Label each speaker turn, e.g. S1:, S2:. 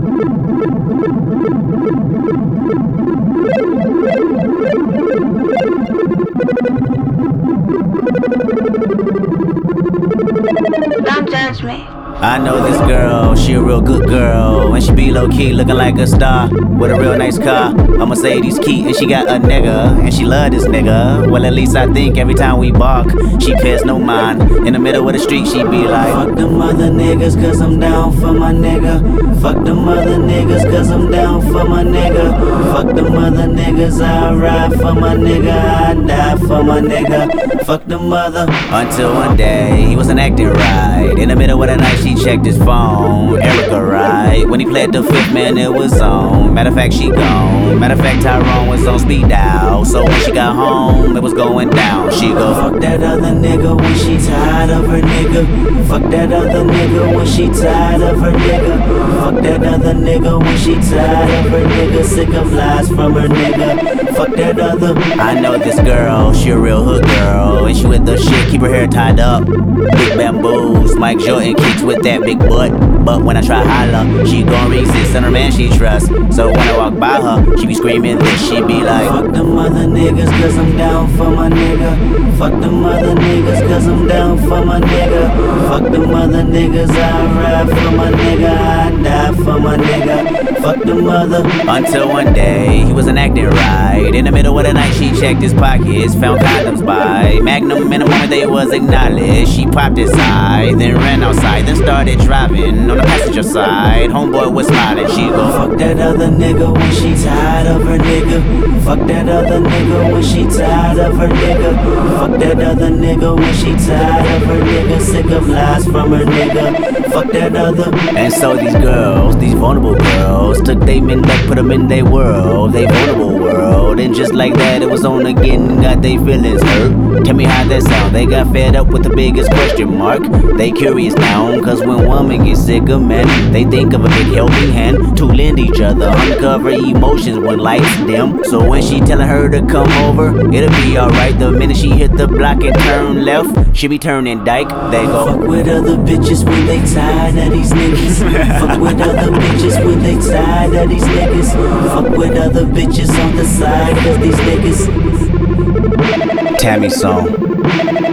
S1: Don't judge me.
S2: I know this girl, she a real good girl, and she be low-key looking like a star with a real nice car, a Mercedes key, and she got a nigga, and she love this nigga. Well, at least I think every time we bark, she pays no mind. In the middle of the street, she be like, fuck them other niggas, cause I'm down for my nigga. Fuck them other niggas, cause I'm down for my nigga. Fuck them other niggas, I ride for my nigga, I die for my nigga. Fuck them other. Until one day, he wasn't acting right. In the middle of the night, she checked his phone, Erica, right? When he played the fifth, man, it was on. Matter of fact, she gone. Matter of fact, Tyrone was on speed dial. So when she got home, it was going down. She go, fuck that other nigga when she tired of her nigga. Fuck that other nigga when she tired of her nigga. Fuck that other nigga when she tired of her nigga. Sick of lies from her nigga. Fuck that other. I know this girl, she a real hood girl, and she with the shit, keep her hair tied up. Big bamboos, Mike Jordan keeps with that big butt. But when I try holler, she gon' resist and her man she trusts. So when I walk by her, she be screaming this, she be like, fuck them other niggas cause I'm down for my nigga. Fuck them other niggas cause I'm down for my nigga. Fuck them other niggas, I ride for my nigga, I die for my nigga. Fuck them other. Until one day, he wasn't acting right. In the middle of the night, she checked his pockets, found condoms by Magnum. In the moment they was acknowledged, she popped his eye, then ran outside, then started driving on the passenger side. Homeboy was smiling, she go, fuck that other nigga when she tired of her nigga. Fuck that other nigga when she tired of her nigga. Fuck that other nigga when she tired of her nigga. Sick of lies from her nigga. Fuck that other. And so these girls, these vulnerable girls, took they men back, put them in their world, they vulnerable world. And just like that, it was on again and got their feelings hurt. Tell me how that sound. They got fed up with the biggest question mark. They curious now, cause when woman gets sick of men, they think of a big helping hand to lend each other, uncover emotions when lights dim. So when she telling her to come over, it'll be alright. The minute she hit the block and turn left, she be turning dyke. They go, fuck with other bitches when they tired of these niggas. Fuck with other bitches when they tired of these niggas. Fuck with other bitches on the side cause these niggas. Tammy song.